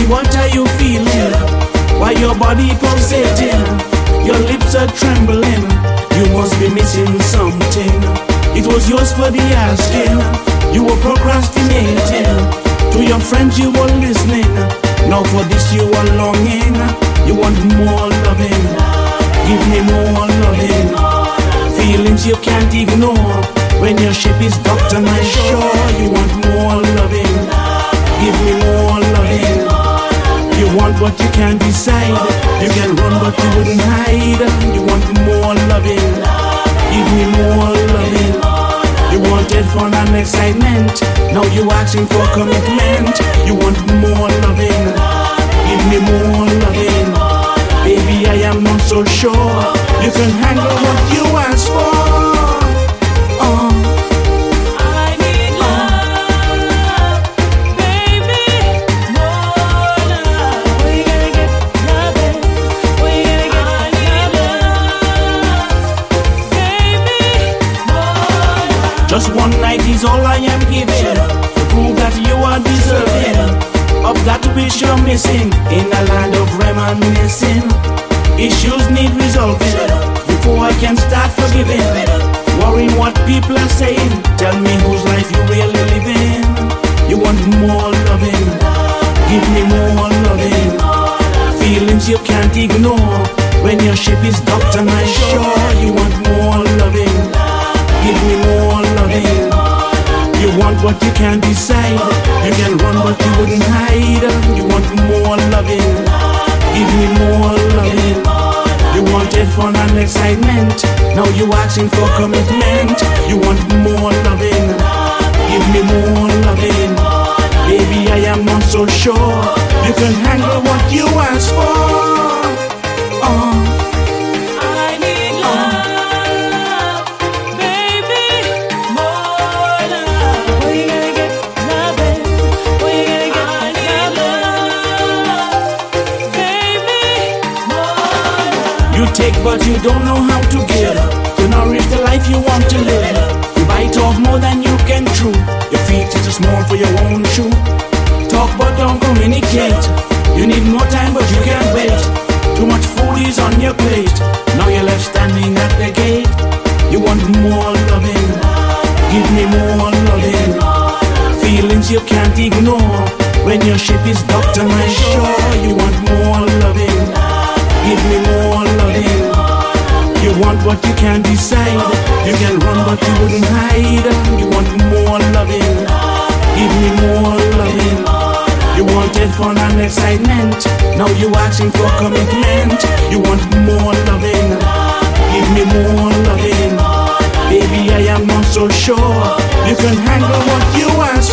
what are you feeling? Why your body pulsating? Your lips are trembling. You must be missing something. It was yours for the asking. You were procrastinating. To your friends you were listening. Now for this you are longing. You want more loving. Give me more loving. Feelings you can't ignore. When your ship is docked on my shore, you want more loving. Give me more loving. You want what you can't decide. You can run but you wouldn't hide. You want more loving. Give me more loving. You wanted fun and excitement. Now you asking for commitment. You want more loving. Give me more loving. Baby, I am not so sure. You can handle what you ask for. Just one night is all I am giving to prove that you are deserving of that which you're missing in a land of reminiscing. Issues need resolving before I can start forgiving. Worrying what people are saying. Tell me whose life you really living. You want more loving. Give me more loving. Feelings you can't ignore. When your ship is docked on my shore, you want more loving. Give me more loving. You want what you can't decide. You can run but you wouldn't hide. You want more loving. Give me more loving. You wanted fun and excitement. Now you asking for commitment. You want more loving. Give me more loving. Baby, I am not so sure. You can handle what you ask for. You take but you don't know how to give. To nourish the life you want to live. You bite off more than you can chew. Your feet is too small for your own shoe. Talk but don't communicate. You need more time but you can't wait. Too much food is on your plate. Now you're left standing at the gate. You want more loving. Give me more loving. Feelings you can't ignore. When your ship is docked on my shore, you want more loving. Give me more loving. You want what you can't decide. You can run but you wouldn't hide. You want more loving. Give me more loving. You wanted fun and excitement. Now you asking for commitment. You want more loving. Give me more loving. Baby, I am not so sure. You can handle what you ask